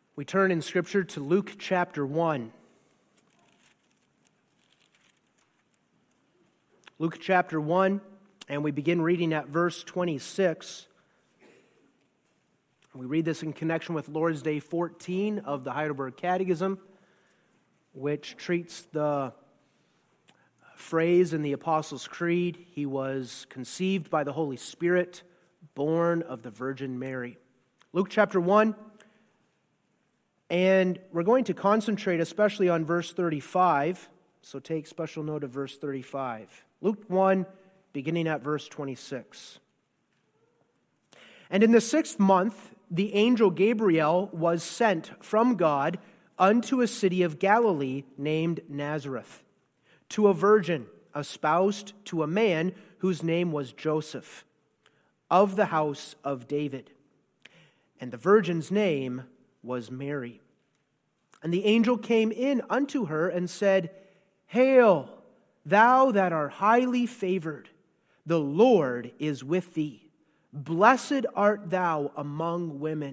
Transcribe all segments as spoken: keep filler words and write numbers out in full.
We turn in Scripture to Luke chapter one. Luke chapter one, and we begin reading at verse twenty-six. We read this in connection with Lord's Day fourteen of the Heidelberg Catechism, which treats the phrase in the Apostles' Creed, "He was conceived by the Holy Spirit, born of the Virgin Mary." Luke chapter one, and we're going to concentrate especially on verse thirty-five, so take special note of verse thirty-five. Luke one, beginning at verse twenty-six. "And in the sixth month, the angel Gabriel was sent from God unto a city of Galilee named Nazareth, to a virgin espoused to a man whose name was Joseph, of the house of David. And the virgin's name was Mary. And the angel came in unto her and said, Hail, thou that art highly favored, the Lord is with thee. Blessed art thou among women.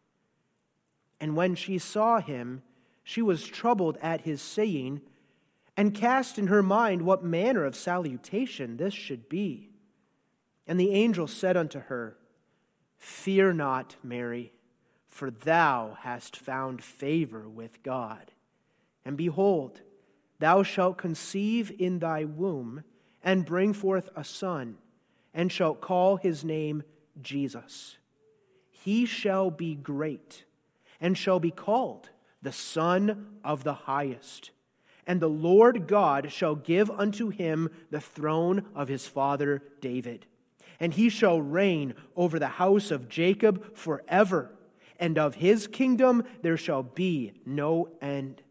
And when she saw him, she was troubled at his saying, and cast in her mind what manner of salutation this should be. And the angel said unto her, Fear not, Mary, for thou hast found favor with God. And behold, thou shalt conceive in thy womb, and bring forth a son, and shalt call his name Jesus. He shall be great, and shall be called the Son of the Highest. And the Lord God shall give unto him the throne of his father David. And he shall reign over the house of Jacob forever, and of his kingdom there shall be no end.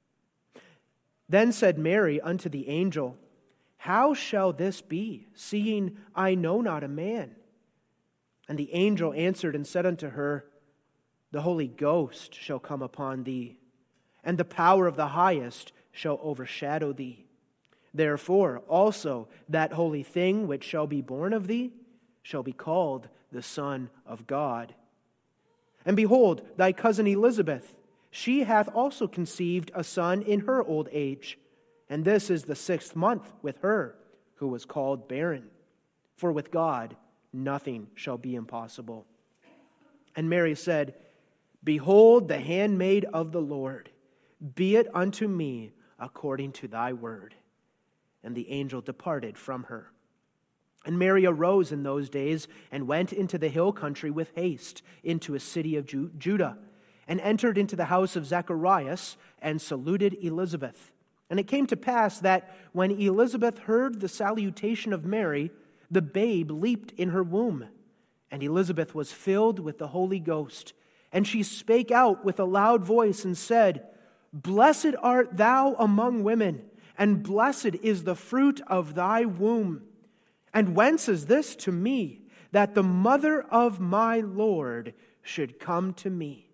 Then said Mary unto the angel, How shall this be, seeing I know not a man? And the angel answered and said unto her, The Holy Ghost shall come upon thee, and the power of the Highest shall overshadow thee. Therefore also that holy thing which shall be born of thee shall be called the Son of God. And behold, thy cousin Elizabeth, she hath also conceived a son in her old age, and this is the sixth month with her, who was called barren. For with God nothing shall be impossible. And Mary said, Behold the handmaid of the Lord, be it unto me according to thy word. And the angel departed from her. And Mary arose in those days and went into the hill country with haste into a city of Ju- Judah, and entered into the house of Zacharias and saluted Elizabeth. And it came to pass that when Elizabeth heard the salutation of Mary, the babe leaped in her womb. And Elizabeth was filled with the Holy Ghost. And she spake out with a loud voice and said, Blessed art thou among women, and blessed is the fruit of thy womb. And whence is this to me, that the mother of my Lord should come to me?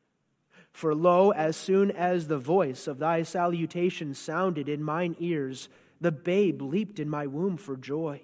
For lo, as soon as the voice of thy salutation sounded in mine ears, the babe leaped in my womb for joy.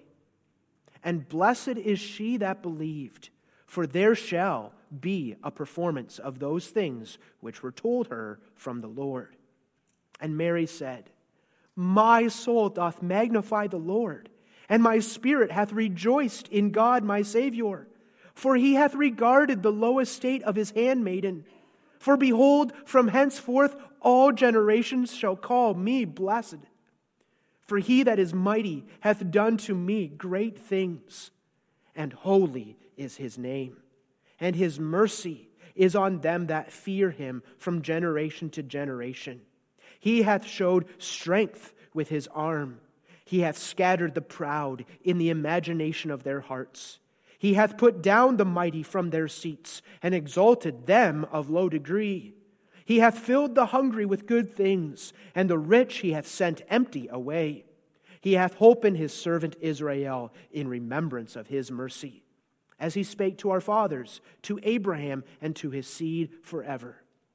And blessed is she that believed, for there shall be a performance of those things which were told her from the Lord. And Mary said, My soul doth magnify the Lord, and my spirit hath rejoiced in God my Savior, for he hath regarded the low estate of his handmaiden. For behold, from henceforth all generations shall call me blessed. For he that is mighty hath done to me great things, and holy is his name. And his mercy is on them that fear him from generation to generation. He hath showed strength with his arm. He hath scattered the proud in the imagination of their hearts. He hath put down the mighty from their seats, and exalted them of low degree. He hath filled the hungry with good things, and the rich he hath sent empty away. He hath holpen his servant Israel in remembrance of his mercy, as he spake to our fathers, to Abraham, and to his seed forever.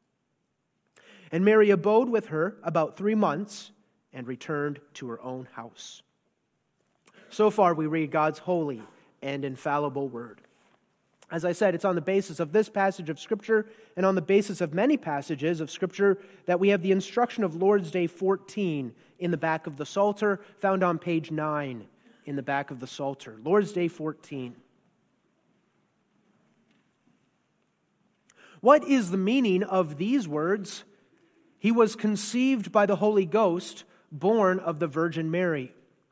And Mary abode with her about three months, and returned to her own house. So far we read God's holy and infallible word. As I said, it's on the basis of this passage of Scripture and on the basis of many passages of Scripture that we have the instruction of Lord's Day fourteen in the back of the Psalter, found on page nine in the back of the Psalter. Lord's Day fourteen. What is the meaning of these words? He was conceived by the Holy Ghost, born of the Virgin Mary.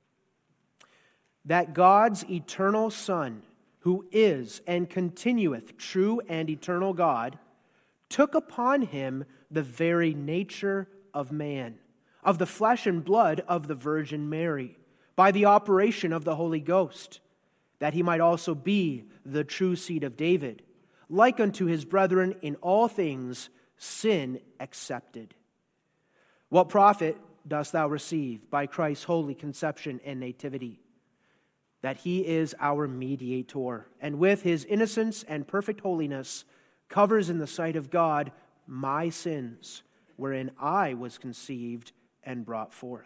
That God's eternal Son, who is and continueth true and eternal God, took upon him the very nature of man, of the flesh and blood of the Virgin Mary, by the operation of the Holy Ghost, that he might also be the true seed of David, like unto his brethren in all things, sin excepted. What profit dost thou receive by Christ's holy conception and nativity? That he is our mediator, and with his innocence and perfect holiness covers in the sight of God my sins, wherein I was conceived and brought forth.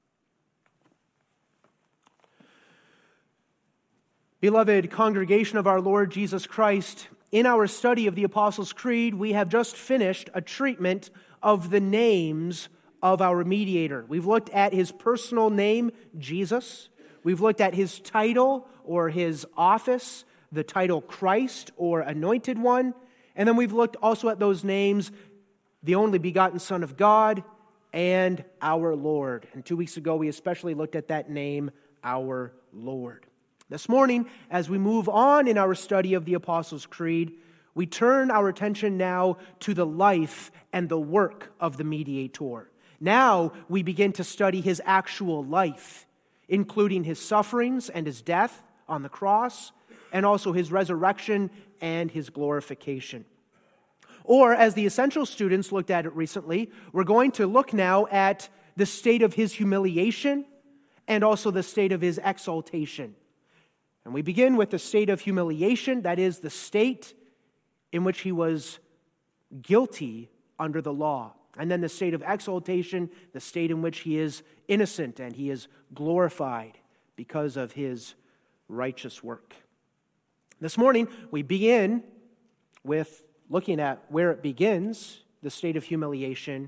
Beloved congregation of our Lord Jesus Christ, in our study of the Apostles' Creed, we have just finished a treatment of the names of our mediator. We've looked at his personal name, Jesus. We've looked at his title or his office, the title Christ or Anointed One. And then we've looked also at those names, the only begotten Son of God and our Lord. And two weeks ago, we especially looked at that name, our Lord. This morning, as we move on in our study of the Apostles' Creed, we turn our attention now to the life and the work of the mediator. Now we begin to study his actual life, including his sufferings and his death on the cross, and also his resurrection and his glorification. Or, as the Essential students looked at it recently, we're going to look now at the state of his humiliation and also the state of his exaltation. And we begin with the state of humiliation, that is, the state in which he was guilty under the law. And then the state of exaltation, the state in which he is innocent and he is glorified because of his righteous work. This morning, we begin with looking at where it begins, the state of humiliation.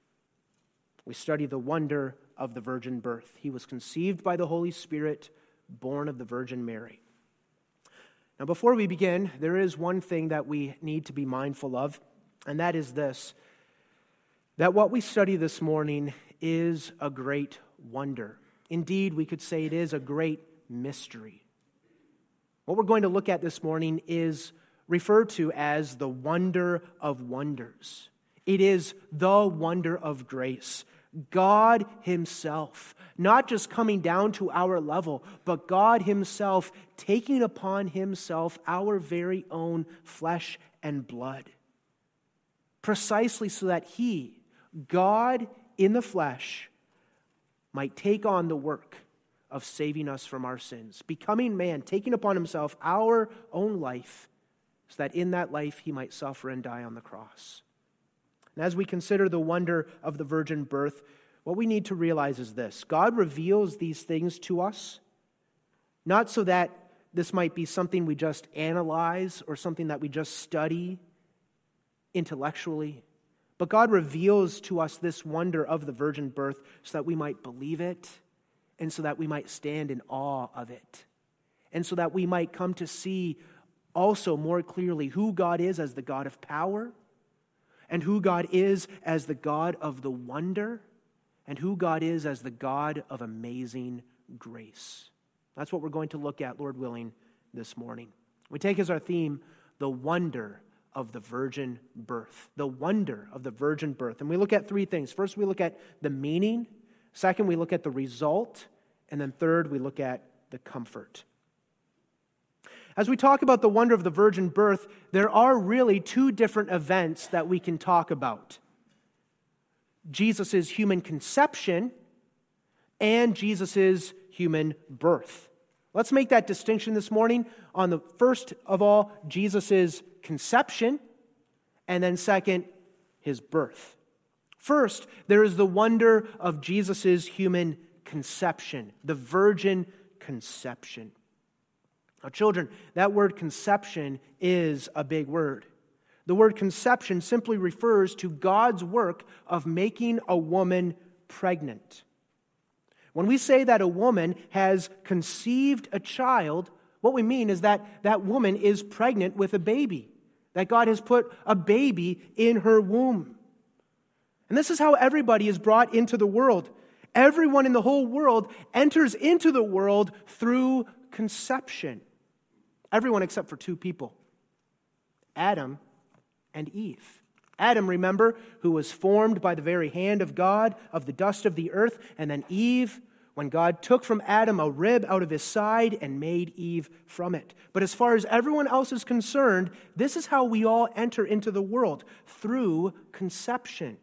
We study the wonder of the virgin birth. He was conceived by the Holy Spirit, born of the Virgin Mary. Now, before we begin, there is one thing that we need to be mindful of, and that is this: that what we study this morning is a great wonder. Indeed, we could say it is a great mystery. What we're going to look at this morning is referred to as the wonder of wonders. It is the wonder of grace. God himself, not just coming down to our level, but God himself taking upon himself our very own flesh and blood, precisely so that he, God in the flesh, might take on the work of saving us from our sins, becoming man, taking upon himself our own life, so that in that life he might suffer and die on the cross. And as we consider the wonder of the virgin birth, what we need to realize is this: God reveals these things to us, not so that this might be something we just analyze or something that we just study intellectually, but God reveals to us this wonder of the virgin birth so that we might believe it and so that we might stand in awe of it, and so that we might come to see also more clearly who God is as the God of power, and who God is as the God of the wonder, and who God is as the God of amazing grace. That's what we're going to look at, Lord willing, this morning. We take as our theme the wonder of the virgin birth. The wonder of the virgin birth. And we look at three things. First, we look at the meaning. Second, we look at the result. And then third, we look at the comfort. As we talk about the wonder of the virgin birth, there are really two different events that we can talk about: Jesus' human conception and Jesus' human birth. Let's make that distinction this morning on the first of all, Jesus' conception, and then second, his birth. First, there is the wonder of Jesus' human conception, the virgin conception. Now, children, that word conception is a big word. The word conception simply refers to God's work of making a woman pregnant. When we say that a woman has conceived a child, what we mean is that that woman is pregnant with a baby, that God has put a baby in her womb. And this is how everybody is brought into the world. Everyone in the whole world enters into the world through conception. Everyone except for two people, Adam and Eve. Adam, remember, who was formed by the very hand of God, of the dust of the earth, and then Eve, when God took from Adam a rib out of his side and made Eve from it. But as far as everyone else is concerned, this is how we all enter into the world, through conception.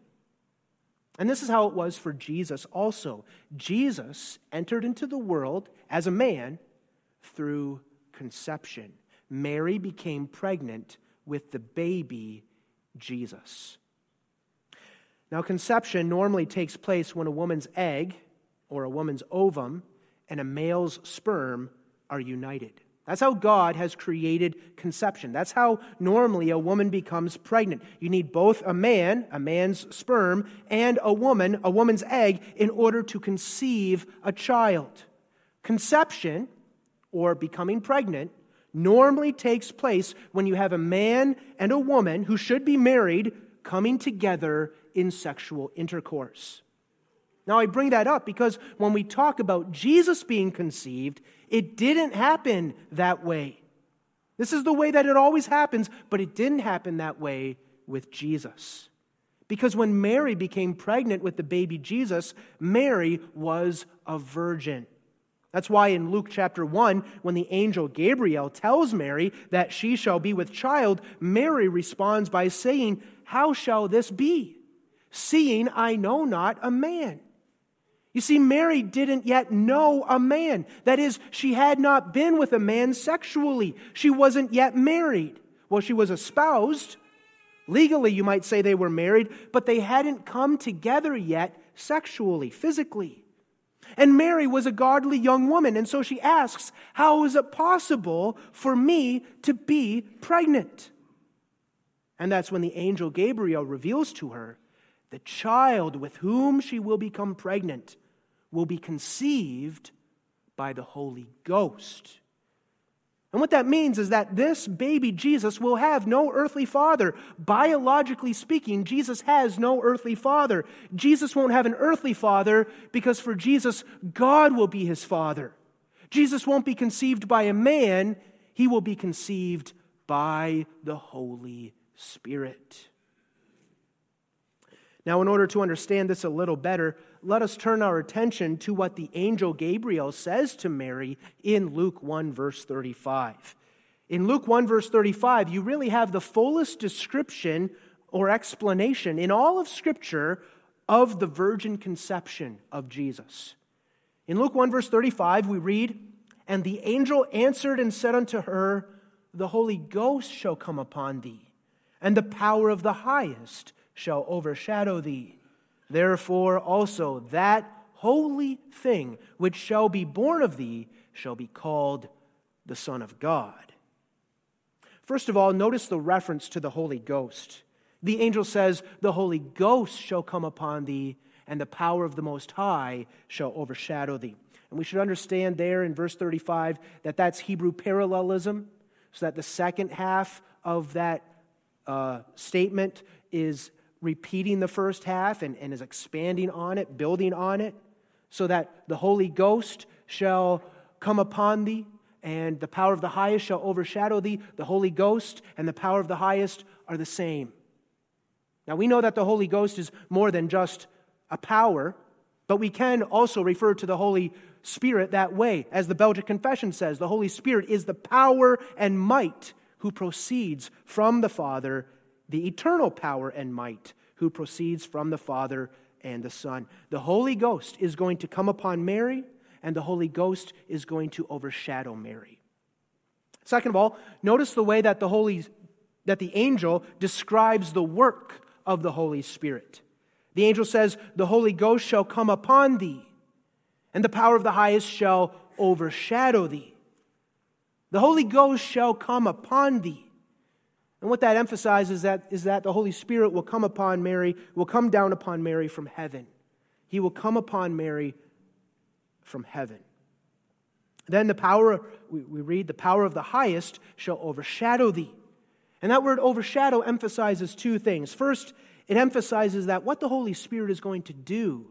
And this is how it was for Jesus also. Jesus entered into the world as a man through conception. Mary became pregnant with the baby Jesus. Now, conception normally takes place when a woman's egg or a woman's ovum and a male's sperm are united. That's how God has created conception. That's how normally a woman becomes pregnant. You need both a man, a man's sperm, and a woman, a woman's egg, in order to conceive a child. Conception, or becoming pregnant, normally takes place when you have a man and a woman who should be married coming together in sexual intercourse. Now, I bring that up because when we talk about Jesus being conceived, it didn't happen that way. This is the way that it always happens, but it didn't happen that way with Jesus. Because when Mary became pregnant with the baby Jesus, Mary was a virgin. That's why in Luke chapter one, when the angel Gabriel tells Mary that she shall be with child, Mary responds by saying, "How shall this be, seeing I know not a man?" You see, Mary didn't yet know a man. That is, she had not been with a man sexually. She wasn't yet married. Well, she was espoused. Legally, you might say they were married, but they hadn't come together yet sexually, physically. And Mary was a godly young woman, and so she asks, "How is it possible for me to be pregnant?" And that's when the angel Gabriel reveals to her, the child with whom she will become pregnant will be conceived by the Holy Ghost. And what that means is that this baby Jesus will have no earthly father. Biologically speaking, Jesus has no earthly father. Jesus won't have an earthly father because for Jesus, God will be his father. Jesus won't be conceived by a man. He will be conceived by the Holy Spirit. Now, in order to understand this a little better, let us turn our attention to what the angel Gabriel says to Mary in Luke one, verse thirty-five. In Luke one, verse thirty-five, you really have the fullest description or explanation in all of Scripture of the virgin conception of Jesus. In Luke one, verse thirty-five, we read, "And the angel answered and said unto her, The Holy Ghost shall come upon thee, and the power of the highest shall overshadow thee. Therefore also that holy thing which shall be born of thee shall be called the Son of God." First of all, notice the reference to the Holy Ghost. The angel says, "The Holy Ghost shall come upon thee, and the power of the Most High shall overshadow thee." And we should understand there in verse thirty-five that that's Hebrew parallelism, so that the second half of that uh, statement is repeating the first half and, and is expanding on it, building on it, so that the Holy Ghost shall come upon thee, and the power of the highest shall overshadow thee. The Holy Ghost and the power of the highest are the same. Now, we know that the Holy Ghost is more than just a power, but we can also refer to the Holy Spirit that way. As the Belgic Confession says, the Holy Spirit is the power and might who proceeds from the Father, the eternal power and might who proceeds from the Father and the Son. The Holy Ghost is going to come upon Mary, and the Holy Ghost is going to overshadow Mary. Second of all, notice the way that the Holy, that the angel describes the work of the Holy Spirit. The angel says, "The Holy Ghost shall come upon thee, and the power of the highest shall overshadow thee." The Holy Ghost shall come upon thee. And what that emphasizes is that, is that the Holy Spirit will come upon Mary, will come down upon Mary from heaven. He will come upon Mary from heaven. Then the power, we, we read, the power of the highest shall overshadow thee. And that word overshadow emphasizes two things. First, it emphasizes that what the Holy Spirit is going to do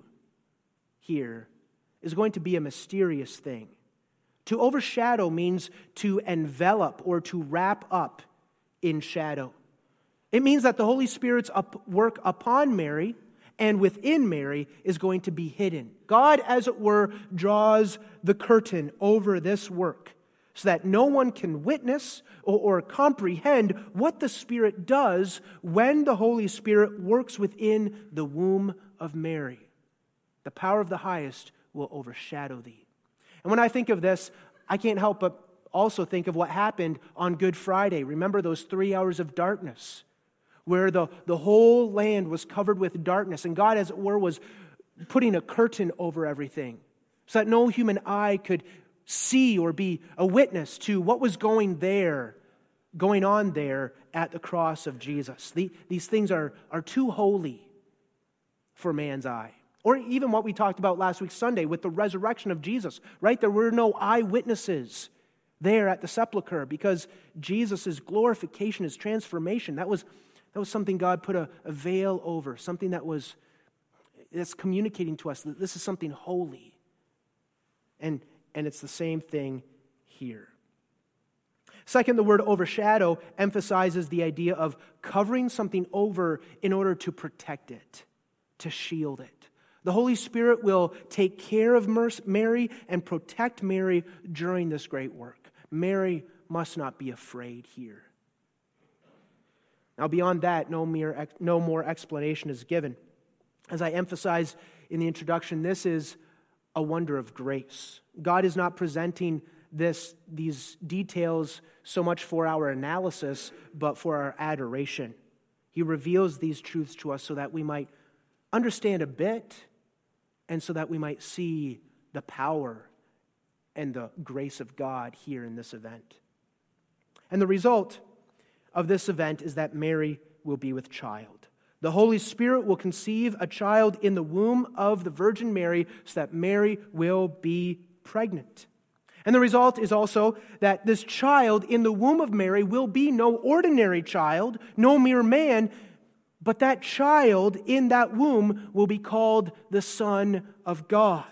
here is going to be a mysterious thing. To overshadow means to envelop or to wrap up in shadow. It means that the Holy Spirit's up work upon Mary and within Mary is going to be hidden. God, as it were, draws the curtain over this work so that no one can witness or, or comprehend what the Spirit does when the Holy Spirit works within the womb of Mary. The power of the highest will overshadow thee. And when I think of this, I can't help but also think of what happened on Good Friday. Remember those three hours of darkness where the, the whole land was covered with darkness, and God, as it were, was putting a curtain over everything so that no human eye could see or be a witness to what was going there, going on there at the cross of Jesus. The, these things are, are too holy for man's eye. Or even what we talked about last week Sunday with the resurrection of Jesus, right? There were no eyewitnesses there at the sepulcher because Jesus' glorification, His transformation, that was, that was something God put a, a veil over, something that was that's communicating to us that this is something holy. And, and it's the same thing here. Second, the word overshadow emphasizes the idea of covering something over in order to protect it, to shield it. The Holy Spirit will take care of Mary and protect Mary during this great work. Mary must not be afraid here. Now, beyond that, no, mere, no more explanation is given. As I emphasized in the introduction, this is a wonder of grace. God is not presenting this, these details so much for our analysis, but for our adoration. He reveals these truths to us so that we might understand a bit and so that we might see the power and the grace of God here in this event. And the result of this event is that Mary will be with child. The Holy Spirit will conceive a child in the womb of the Virgin Mary so that Mary will be pregnant. And the result is also that this child in the womb of Mary will be no ordinary child, no mere man, but that child in that womb will be called the Son of God.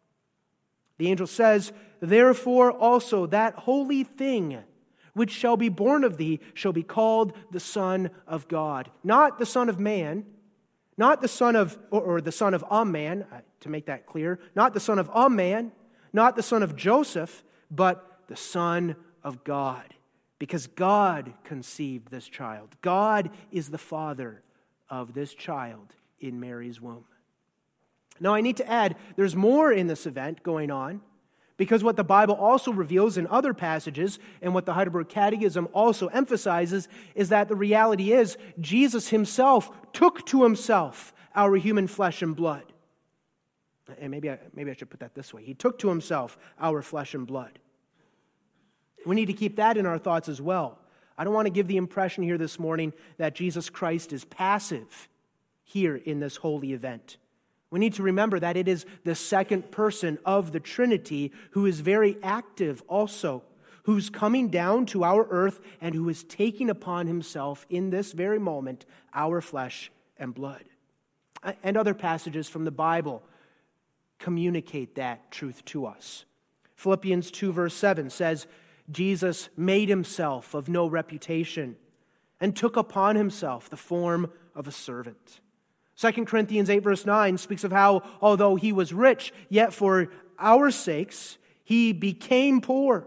The angel says, "Therefore also that holy thing which shall be born of thee shall be called the Son of God." Not the Son of Man, not the Son of, or, or the Son of a man, to make that clear, not the Son of a man, not the Son of Joseph, but the Son of God. Because God conceived this child. God is the Father of this child in Mary's womb. Now, I need to add, there's more in this event going on, because what the Bible also reveals in other passages, and what the Heidelberg Catechism also emphasizes, is that the reality is Jesus Himself took to Himself our human flesh and blood. And maybe I, maybe I should put that this way. He took to Himself our flesh and blood. We need to keep that in our thoughts as well. I don't want to give the impression here this morning that Jesus Christ is passive here in this holy event. We need to remember that it is the second person of the Trinity who is very active also, who's coming down to our earth and who is taking upon Himself in this very moment our flesh and blood. And other passages from the Bible communicate that truth to us. Philippians two verse seven says, "Jesus made Himself of no reputation and took upon Himself the form of a servant." Second Corinthians eight verse nine speaks of how, although He was rich, yet for our sakes He became poor.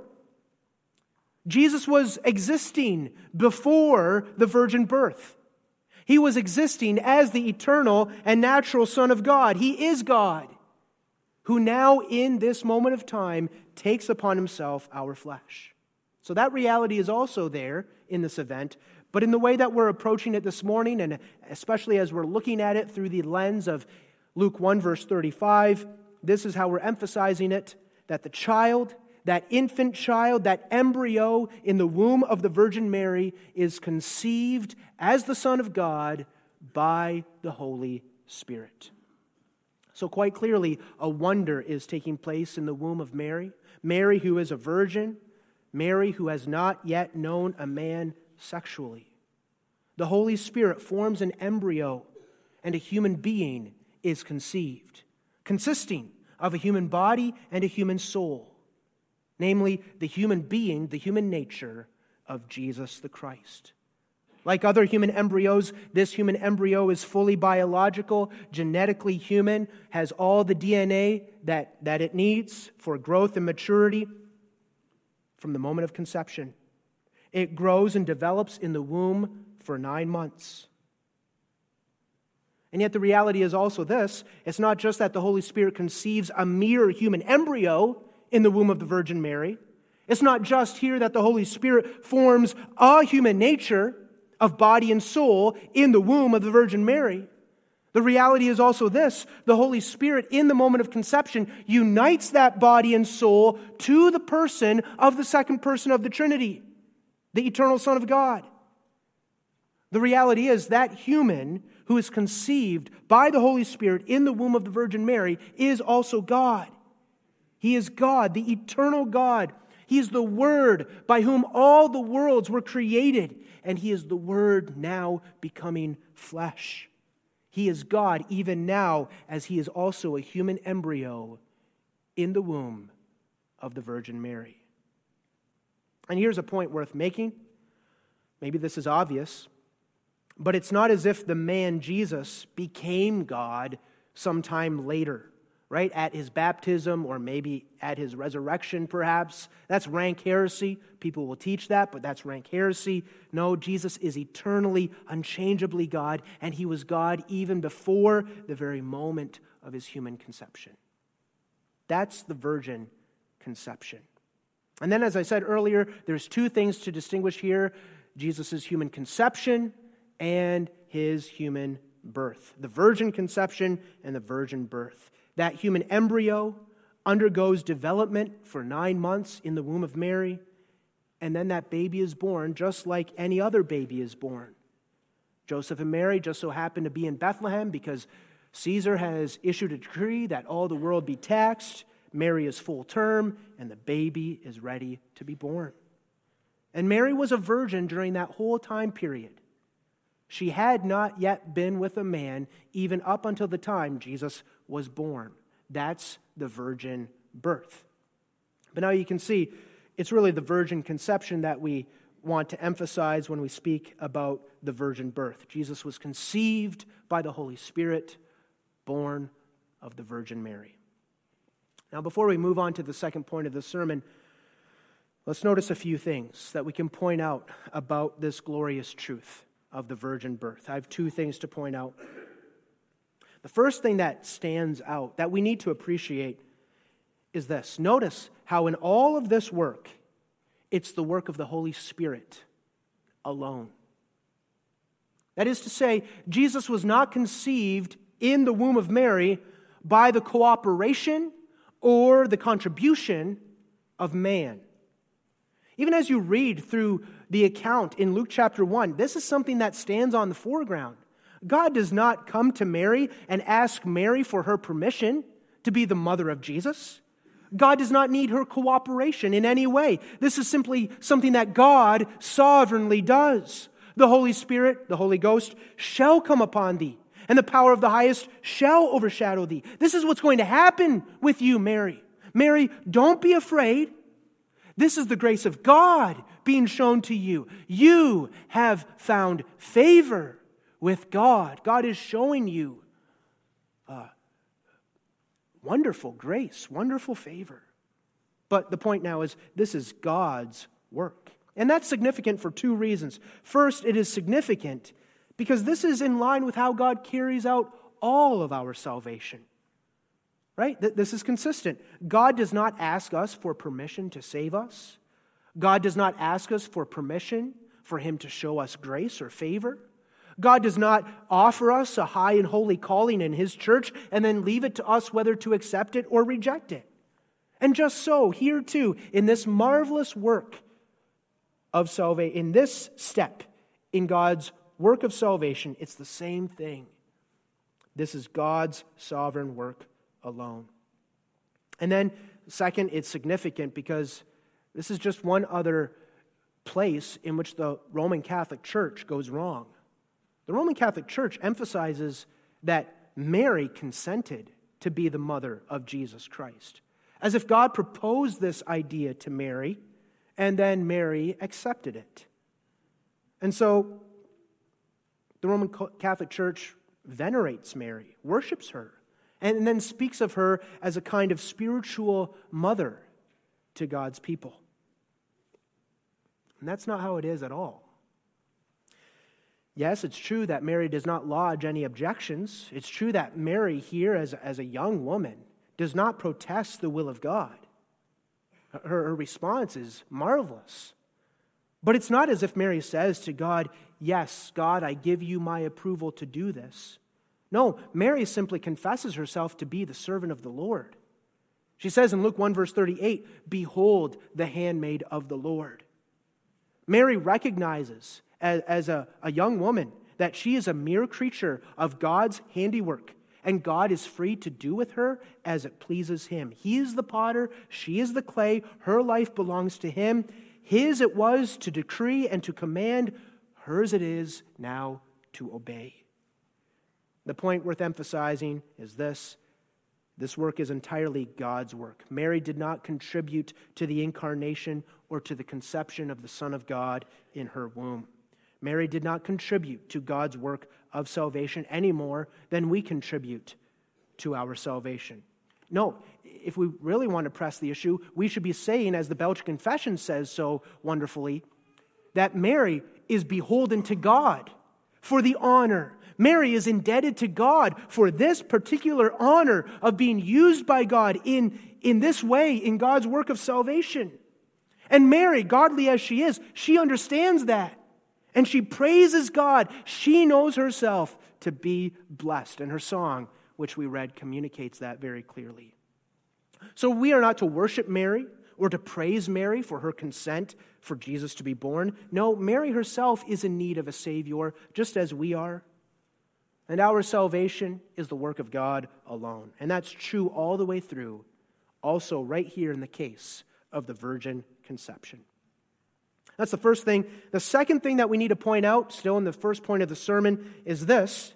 Jesus was existing before the virgin birth. He was existing as the eternal and natural Son of God. He is God, who now in this moment of time takes upon Himself our flesh. So that reality is also there in this event, but in the way that we're approaching it this morning, and especially as we're looking at it through the lens of Luke one verse thirty-five, this is how we're emphasizing it, that the child, that infant child, that embryo in the womb of the Virgin Mary is conceived as the Son of God by the Holy Spirit. So quite clearly, a wonder is taking place in the womb of Mary. Mary, who is a virgin. Mary, who has not yet known a man sexually. The Holy Spirit forms an embryo, and a human being is conceived, consisting of a human body and a human soul, namely the human being, the human nature of Jesus the Christ. Like other human embryos, this human embryo is fully biological, genetically human, has all the D N A that, that it needs for growth and maturity from the moment of conception. It grows and develops in the womb for nine months. And yet the reality is also this: it's not just that the Holy Spirit conceives a mere human embryo in the womb of the Virgin Mary. It's not just here that the Holy Spirit forms a human nature of body and soul in the womb of the Virgin Mary. The reality is also this: the Holy Spirit, in the moment of conception, unites that body and soul to the person of the second person of the Trinity, the eternal Son of God. The reality is that human who is conceived by the Holy Spirit in the womb of the Virgin Mary is also God. He is God, the eternal God. He is the Word by whom all the worlds were created, and He is the Word now becoming flesh. He is God even now, as He is also a human embryo in the womb of the Virgin Mary. And here's a point worth making. Maybe this is obvious, but it's not as if the man Jesus became God sometime later, right? At His baptism or maybe at His resurrection perhaps. That's rank heresy. People will teach that, but that's rank heresy. No, Jesus is eternally, unchangeably God, and He was God even before the very moment of His human conception. That's the virgin conception. And then, as I said earlier, there's two things to distinguish here: Jesus' human conception and His human birth. The virgin conception and the virgin birth. That human embryo undergoes development for nine months in the womb of Mary, and then that baby is born just like any other baby is born. Joseph and Mary just so happen to be in Bethlehem because Caesar has issued a decree that all the world be taxed. Mary is full term, and the baby is ready to be born. And Mary was a virgin during that whole time period. She had not yet been with a man even up until the time Jesus was born. That's the virgin birth. But now you can see it's really the virgin conception that we want to emphasize when we speak about the virgin birth. Jesus was conceived by the Holy Spirit, born of the Virgin Mary. Now, before we move on to the second point of the sermon, let's notice a few things that we can point out about this glorious truth of the virgin birth. I have two things to point out. The first thing that stands out, that we need to appreciate, is this. Notice how in all of this work, it's the work of the Holy Spirit alone. That is to say, Jesus was not conceived in the womb of Mary by the cooperation or the contribution of man. Even as you read through the account in Luke chapter one, this is something that stands on the foreground. God does not come to Mary and ask Mary for her permission to be the mother of Jesus. God does not need her cooperation in any way. This is simply something that God sovereignly does. The Holy Spirit, the Holy Ghost, shall come upon thee, and the power of the highest shall overshadow thee. This is what's going to happen with you, Mary. Mary, don't be afraid. This is the grace of God being shown to you. You have found favor with God. God is showing you uh, wonderful grace, wonderful favor. But the point now is this is God's work. And that's significant for two reasons. First, it is significant because this is in line with how God carries out all of our salvation. Right? This is consistent. God does not ask us for permission to save us. God does not ask us for permission for Him to show us grace or favor. God does not offer us a high and holy calling in His church and then leave it to us whether to accept it or reject it. And just so, here too, in this marvelous work of salvation, in this step in God's work of salvation, it's the same thing. This is God's sovereign work alone. And then, second, it's significant because this is just one other place in which the Roman Catholic Church goes wrong. The Roman Catholic Church emphasizes that Mary consented to be the mother of Jesus Christ, as if God proposed this idea to Mary, and then Mary accepted it. And so, the Roman Catholic Church venerates Mary, worships her, and then speaks of her as a kind of spiritual mother to God's people. And that's not how it is at all. Yes, it's true that Mary does not lodge any objections. It's true that Mary here, as, as a young woman, does not protest the will of God. Her, her response is marvelous. But it's not as if Mary says to God, "Yes, God, I give you my approval to do this." No, Mary simply confesses herself to be the servant of the Lord. She says in Luke one, verse thirty-eight, "Behold, the handmaid of the Lord." Mary recognizes as, as a, a young woman that she is a mere creature of God's handiwork, and God is free to do with her as it pleases Him. He is the potter, she is the clay, her life belongs to Him. His it was to decree and to command, hers it is now to obey. The point worth emphasizing is this: this work is entirely God's work. Mary did not contribute to the incarnation or to the conception of the Son of God in her womb. Mary did not contribute to God's work of salvation any more than we contribute to our salvation. No, if we really want to press the issue, we should be saying, as the Belgian Confession says so wonderfully, that Mary is beholden to God for the honor. Mary is indebted to God for this particular honor of being used by God in, in this way in God's work of salvation. And Mary, godly as she is, she understands that. And she praises God. She knows herself to be blessed. And her song, which we read, communicates that very clearly. So we are not to worship Mary or to praise Mary for her consent for Jesus to be born. No, Mary herself is in need of a Savior, just as we are. And our salvation is the work of God alone. And that's true all the way through, also right here in the case of the virgin conception. That's the first thing. The second thing that we need to point out, still in the first point of the sermon, is this: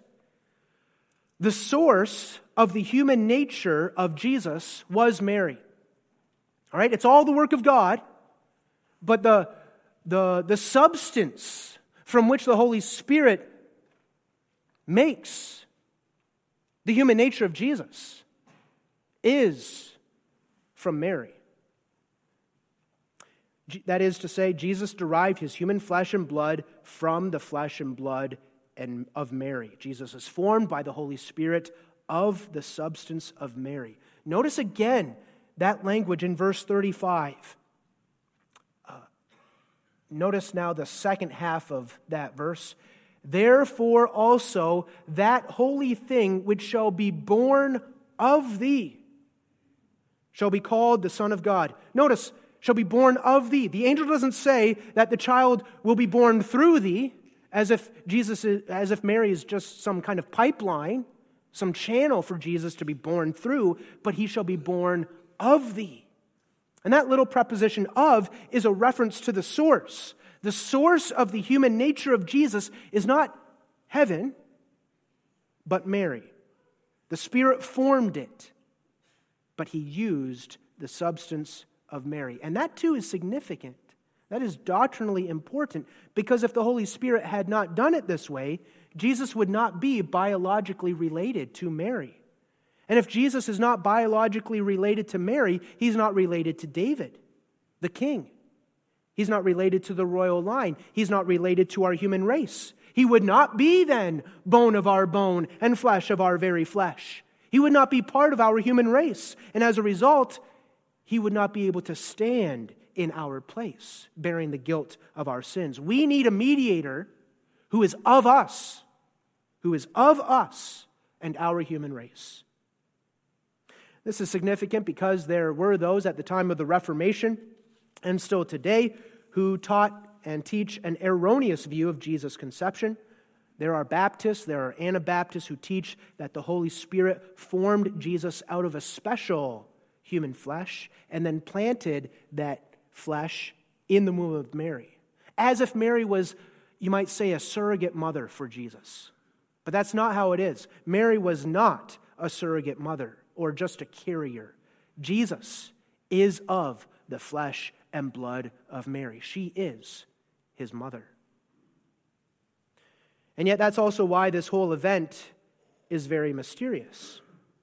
the source of the human nature of Jesus was Mary. All right, it's all the work of God, but the, the, the substance from which the Holy Spirit makes the human nature of Jesus is from Mary. That is to say, Jesus derived his human flesh and blood from the flesh and blood and of Mary. Jesus is formed by the Holy Spirit of the substance of Mary. Notice again that language in verse thirty-five. Uh, notice now the second half of that verse. Therefore also that holy thing which shall be born of thee shall be called the Son of God. Notice, shall be born of thee. The angel doesn't say that the child will be born through thee, as if Jesus is, as if Mary is just some kind of pipeline, some channel for Jesus to be born through, but he shall be born of thee. And that little preposition of is a reference to the source. The source of the human nature of Jesus is not heaven, but Mary. The Spirit formed it, but he used the substance of Mary. And that too is significant. That is doctrinally important, because if the Holy Spirit had not done it this way, Jesus would not be biologically related to Mary. And if Jesus is not biologically related to Mary, he's not related to David, the king. He's not related to the royal line. He's not related to our human race. He would not be then bone of our bone and flesh of our very flesh. He would not be part of our human race. And as a result, he would not be able to stand in our place, bearing the guilt of our sins. We need a mediator who is of us, who is of us and our human race. This is significant because there were those at the time of the Reformation, and still today, who taught and teach an erroneous view of Jesus' conception. There are Baptists, there are Anabaptists who teach that the Holy Spirit formed Jesus out of a special human flesh and then planted that flesh in the womb of Mary, as if Mary was, you might say, a surrogate mother for Jesus. But that's not how it is. Mary was not a surrogate mother or just a carrier. Jesus is of the flesh and blood of Mary. She is his mother. And yet that's also why this whole event is very mysterious.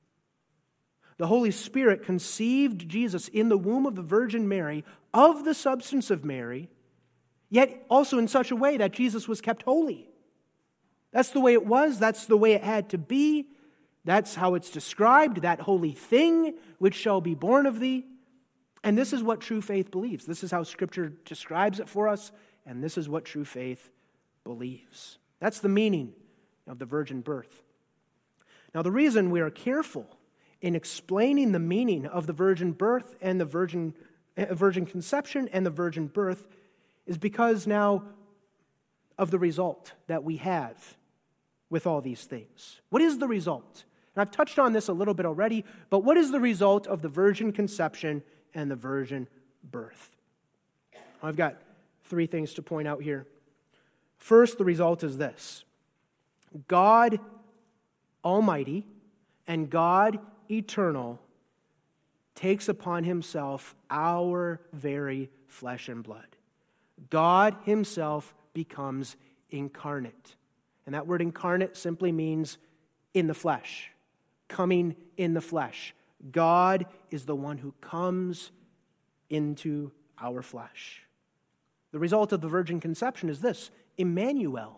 The Holy Spirit conceived Jesus in the womb of the Virgin Mary, of the substance of Mary, yet also in such a way that Jesus was kept holy. That's the way it was. That's the way it had to be. That's how it's described, that holy thing which shall be born of thee. And this is what true faith believes. This is how Scripture describes it for us, and this is what true faith believes. That's the meaning of the virgin birth. Now, the reason we are careful in explaining the meaning of the virgin birth and the virgin, uh, virgin conception and the virgin birth is because now of the result that we have with all these things. What is the result? And I've touched on this a little bit already, but what is the result of the virgin conception and the virgin birth? I've got three things to point out here. First, the result is this: God Almighty and God Eternal takes upon himself our very flesh and blood. God himself becomes incarnate. And that word incarnate simply means in the flesh, coming in the flesh. God is the one who comes into our flesh. The result of the virgin conception is this: Emmanuel,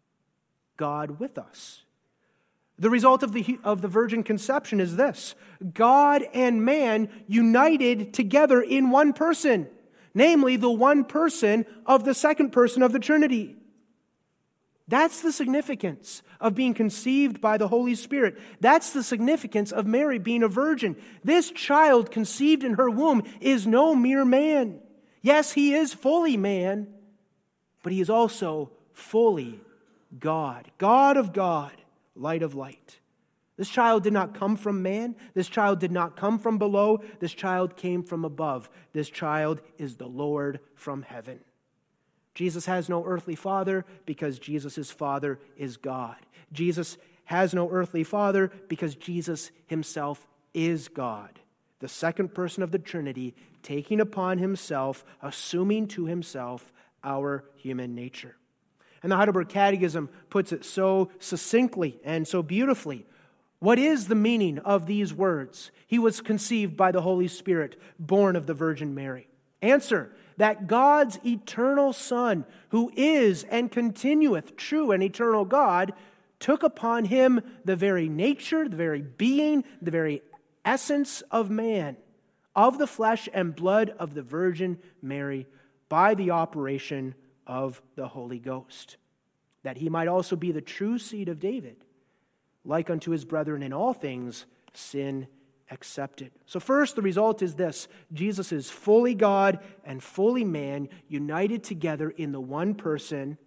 God with us. The result of the, of the virgin conception is this: God and man united together in one person, namely the one person of the second person of the Trinity. That's the significance of being conceived by the Holy Spirit. That's the significance of Mary being a virgin. This child conceived in her womb is no mere man. Yes, he is fully man, but he is also fully God. God of God, light of light. This child did not come from man. This child did not come from below. This child came from above. This child is the Lord from heaven. Jesus has no earthly father because Jesus' Father is God. Jesus has no earthly father because Jesus himself is God, the second person of the Trinity, taking upon himself, assuming to himself our human nature. And the Heidelberg Catechism puts it so succinctly and so beautifully. What is the meaning of these words? He was conceived by the Holy Spirit, born of the Virgin Mary. Answer: that God's eternal Son, who is and continueth true and eternal God, took upon him the very nature, the very being, the very essence of man, of the flesh and blood of the Virgin Mary, by the operation of the Holy Ghost, that he might also be the true seed of David, like unto his brethren in all things, sin accepted. So first, the result is this: Jesus is fully God and fully man, united together in the one person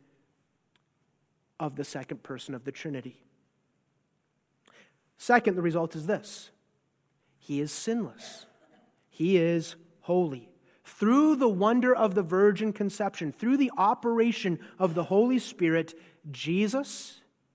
of the second person of the Trinity. Second, the result is this: he is sinless. He is holy. Through the wonder of the virgin conception, through the operation of the Holy Spirit, Jesus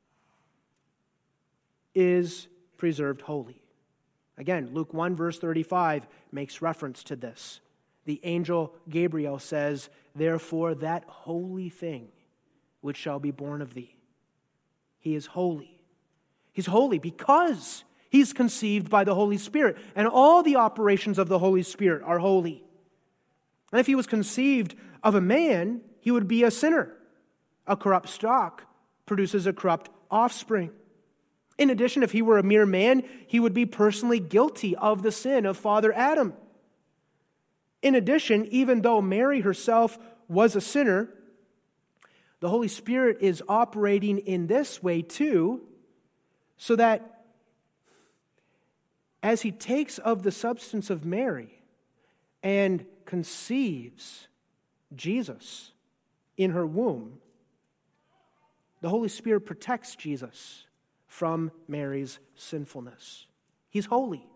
is preserved holy. Again, Luke one verse thirty-five makes reference to this. The angel Gabriel says, "Therefore that holy thing which shall be born of thee." He is holy. He's holy because he's conceived by the Holy Spirit, and all the operations of the Holy Spirit are holy. And if he was conceived of a man, he would be a sinner. A corrupt stock produces a corrupt offspring. In addition, if he were a mere man, he would be personally guilty of the sin of Father Adam. In addition, even though Mary herself was a sinner, the Holy Spirit is operating in this way too, so that as he takes of the substance of Mary and conceives Jesus in her womb, the Holy Spirit protects Jesus from Mary's sinfulness. He's holy.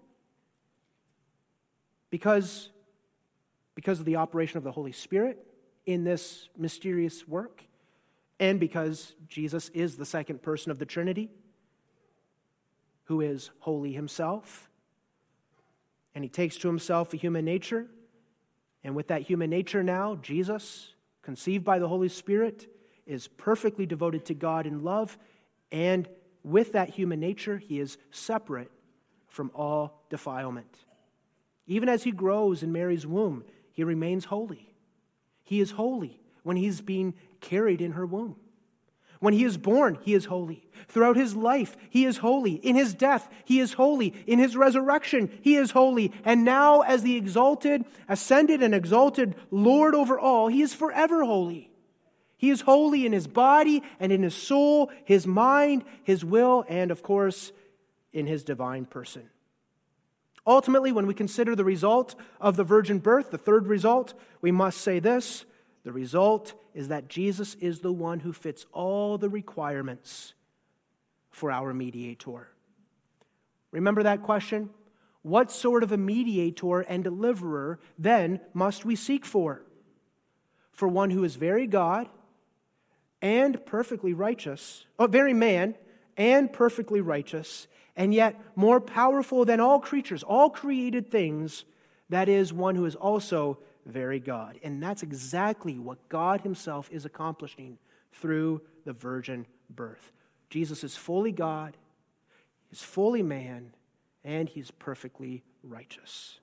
Because, because of the operation of the Holy Spirit in this mysterious work, and because Jesus is the second person of the Trinity, who is holy himself, and he takes to himself a human nature, and with that human nature now, Jesus, conceived by the Holy Spirit, is perfectly devoted to God in love, and with that human nature, he is separate from all defilement. Even as he grows in Mary's womb, he remains holy. He is holy when he's being carried in her womb. When he is born, he is holy. Throughout his life, he is holy. In his death, he is holy. In his resurrection, he is holy. And now, as the exalted, ascended and exalted Lord over all, he is forever holy. He is holy in his body and in his soul, his mind, his will, and of course, in his divine person. Ultimately, when we consider the result of the virgin birth, the third result, we must say this: the result is that Jesus is the one who fits all the requirements for our mediator. Remember that question? What sort of a mediator and deliverer then must we seek for? For one who is very God and perfectly righteous, oh, very man and perfectly righteous, and yet more powerful than all creatures, all created things, that is, one who is also very God. And that's exactly what God himself is accomplishing through the virgin birth. Jesus is fully God, he's fully man, and he's perfectly righteous.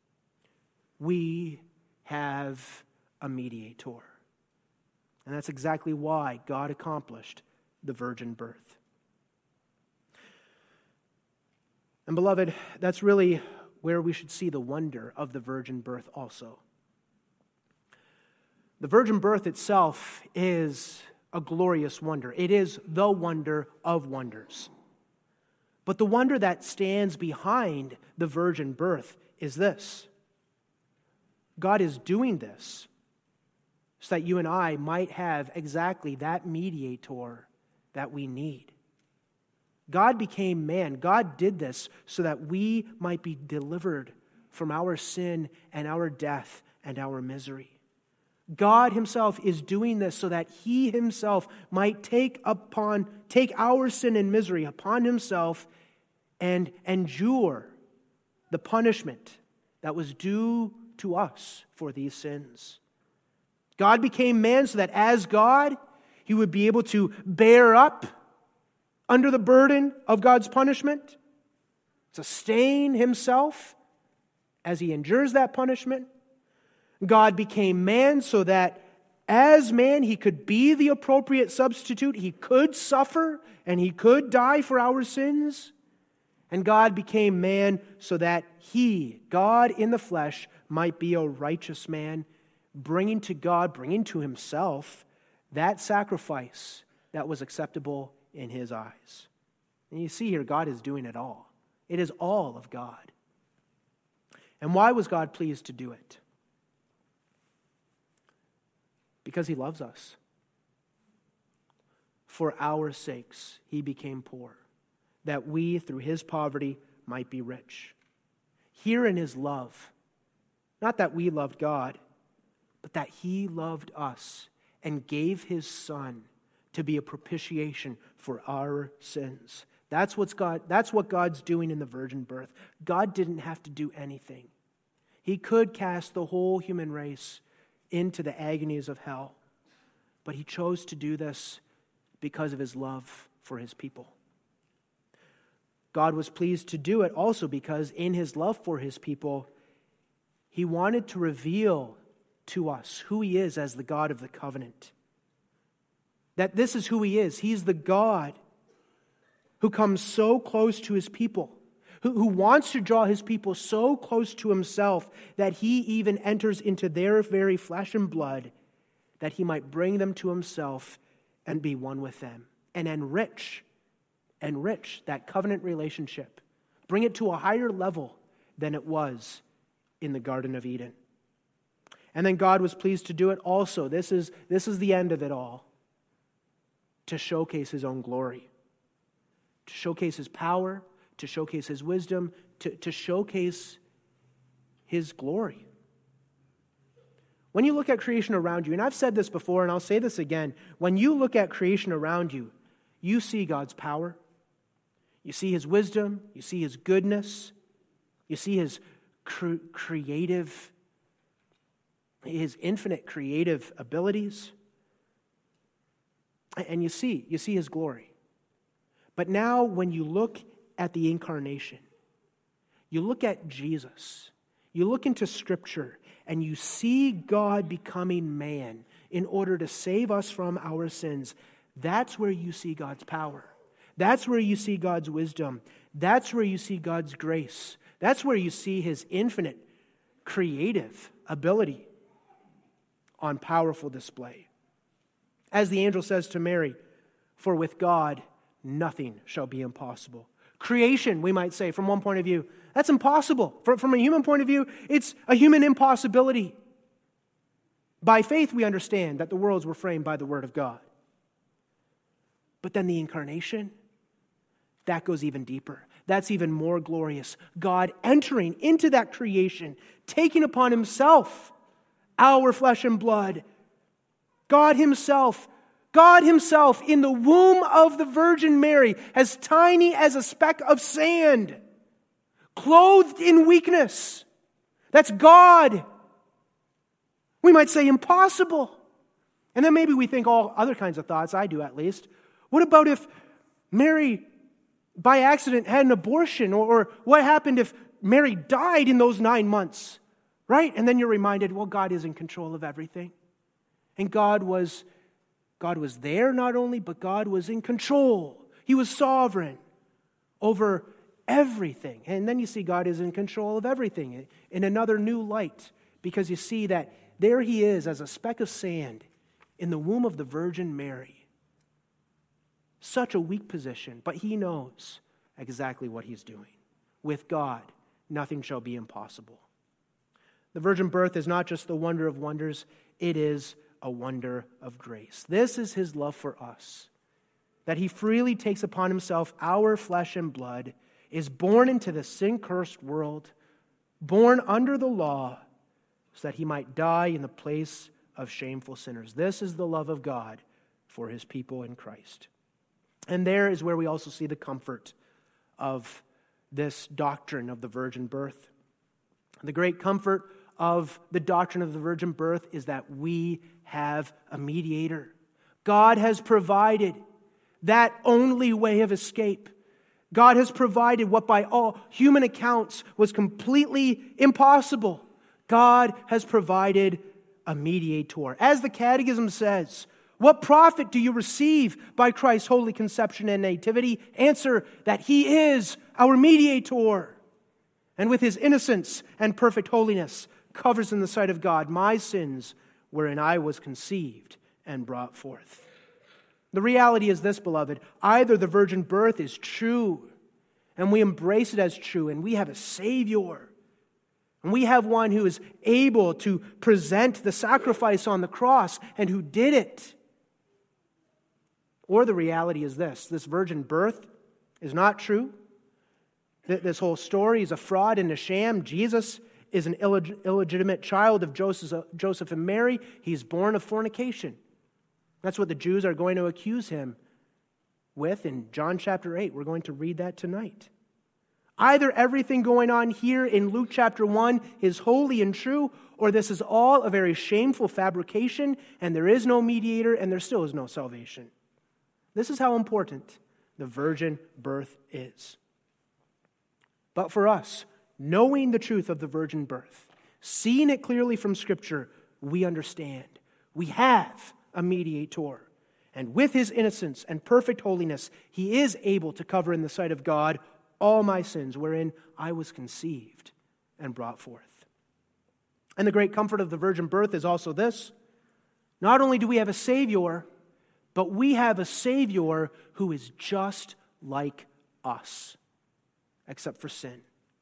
We have a mediator. And that's exactly why God accomplished the virgin birth. And beloved, that's really where we should see the wonder of the virgin birth also. The virgin birth itself is a glorious wonder. It is the wonder of wonders. But the wonder that stands behind the virgin birth is this: God is doing this so that you and I might have exactly that mediator that we need. God became man. God did this so that we might be delivered from our sin and our death and our misery. God himself is doing this so that he himself might take upon take our sin and misery upon himself and endure the punishment that was due to us for these sins. God became man so that as God, he would be able to bear up under the burden of God's punishment, sustain himself as he endures that punishment. God became man so that as man, he could be the appropriate substitute. He could suffer and he could die for our sins. And God became man so that he, God in the flesh, might be a righteous man, bringing to God, bringing to himself that sacrifice that was acceptable in his eyes. And you see here, God is doing it all. It is all of God. And why was God pleased to do it? Because he loves us. For our sakes, he became poor, that we, through his poverty, might be rich. Herein is love. Not that we loved God, but that he loved us and gave his Son to be a propitiation for our sins. That's what's God, that's what God's doing in the virgin birth. God didn't have to do anything. He could cast the whole human race into the agonies of hell, but he chose to do this because of his love for his people. God was pleased to do it also because in his love for his people, he wanted to reveal to us who he is as the God of the covenant. That this is who he is. He's the God who comes so close to his people, who, who wants to draw his people so close to himself that he even enters into their very flesh and blood that he might bring them to himself and be one with them and enrich, enrich that covenant relationship bring it to a higher level than it was in the Garden of Eden. And then God was pleased to do it also. This is, this is the end of it all. To showcase his own glory. To showcase his power, to showcase his wisdom, to, to showcase his glory. When you look at creation around you, and I've said this before and I'll say this again, when you look at creation around you, you see God's power, you see his wisdom, you see his goodness, you see his cre- creative, his infinite creative abilities, and you see, you see his glory. But now when you look at the incarnation, you look at Jesus, you look into Scripture, and you see God becoming man in order to save us from our sins, that's where you see God's power. That's where you see God's wisdom. That's where you see God's grace. That's where you see his infinite creative ability on powerful display. As the angel says to Mary, for with God, nothing shall be impossible. Creation, we might say, from one point of view, that's impossible. From a human point of view, it's a human impossibility. By faith, we understand that the worlds were framed by the Word of God. But then the incarnation, that goes even deeper. That's even more glorious. God entering into that creation, taking upon himself our flesh and blood. God himself, God himself in the womb of the Virgin Mary, as tiny as a speck of sand, clothed in weakness. That's God. We might say impossible. And then maybe we think all other kinds of thoughts, I do at least. What about if Mary, by accident, had an abortion? Or, or what happened if Mary died in those nine months? Right? And then you're reminded, well, God is in control of everything. And God was, God was there not only, but God was in control. He was sovereign over everything. And then you see God is in control of everything in another new light, because you see that there he is as a speck of sand in the womb of the Virgin Mary. Such a weak position, but he knows exactly what he's doing. With God, nothing shall be impossible. The virgin birth is not just the wonder of wonders, it is a wonder of grace. This is his love for us, that he freely takes upon himself our flesh and blood, is born into the sin-cursed world, born under the law, so that he might die in the place of shameful sinners. This is the love of God for his people in Christ. And there is where we also see the comfort of this doctrine of the virgin birth. The great comfort of the doctrine of the virgin birth is that we have a mediator. God has provided that only way of escape. God has provided what by all human accounts was completely impossible. God has provided a mediator. As the Catechism says, what profit do you receive by Christ's holy conception and nativity? Answer, that he is our mediator. And with his innocence and perfect holiness, covers in the sight of God my sins wherein I was conceived and brought forth. The reality is this, beloved. Either the virgin birth is true, and we embrace it as true, and we have a Savior, and we have one who is able to present the sacrifice on the cross, and who did it. Or the reality is this: this virgin birth is not true. This whole story is a fraud and a sham. Jesus is an illeg- illegitimate child of Joseph, Joseph and Mary. He's born of fornication. That's what the Jews are going to accuse him with in John chapter eight. We're going to read that tonight. Either everything going on here in Luke chapter one is holy and true, or this is all a very shameful fabrication, and there is no mediator, and there still is no salvation. This is how important the virgin birth is. But for us, knowing the truth of the virgin birth, seeing it clearly from Scripture, we understand. We have a mediator. And with his innocence and perfect holiness, he is able to cover in the sight of God all my sins wherein I was conceived and brought forth. And the great comfort of the virgin birth is also this: not only do we have a Savior, but we have a Savior who is just like us. except for sin,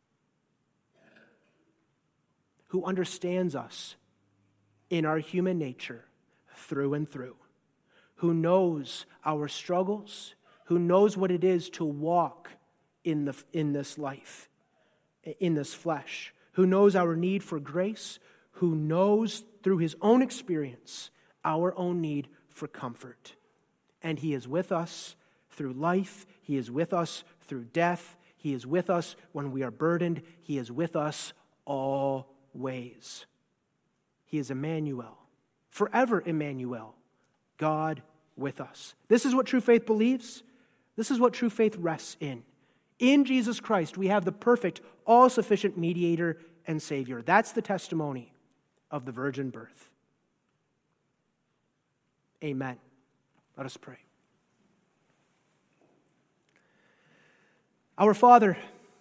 who understands us in our human nature through and through, who knows our struggles, who knows what it is to walk in, the, in this life, in this flesh, who knows our need for grace, who knows through his own experience our own need for comfort. And he is with us through life. He is with us through death. He is with us when we are burdened. He is with us always. He is Emmanuel, forever Emmanuel, God with us. This is what true faith believes. This is what true faith rests in. In Jesus Christ, we have the perfect, all-sufficient mediator and Savior. That's the testimony of the virgin birth. Amen. Let us pray. Our Father,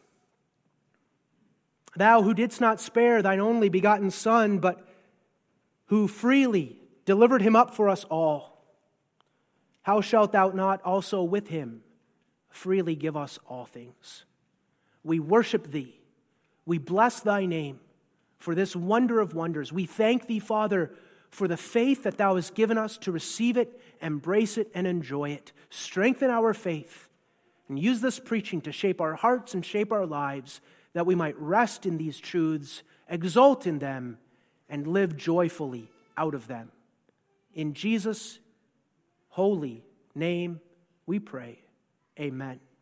thou who didst not spare thine only begotten Son, but who freely delivered him up for us all, how shalt thou not also with him freely give us all things? We worship thee. We bless thy name for this wonder of wonders. We thank thee, Father, for the faith that thou hast given us to receive it, embrace it, and enjoy it. Strengthen our faith and use this preaching to shape our hearts and shape our lives, that we might rest in these truths, exult in them, and live joyfully out of them. In Jesus' holy name we pray. Amen.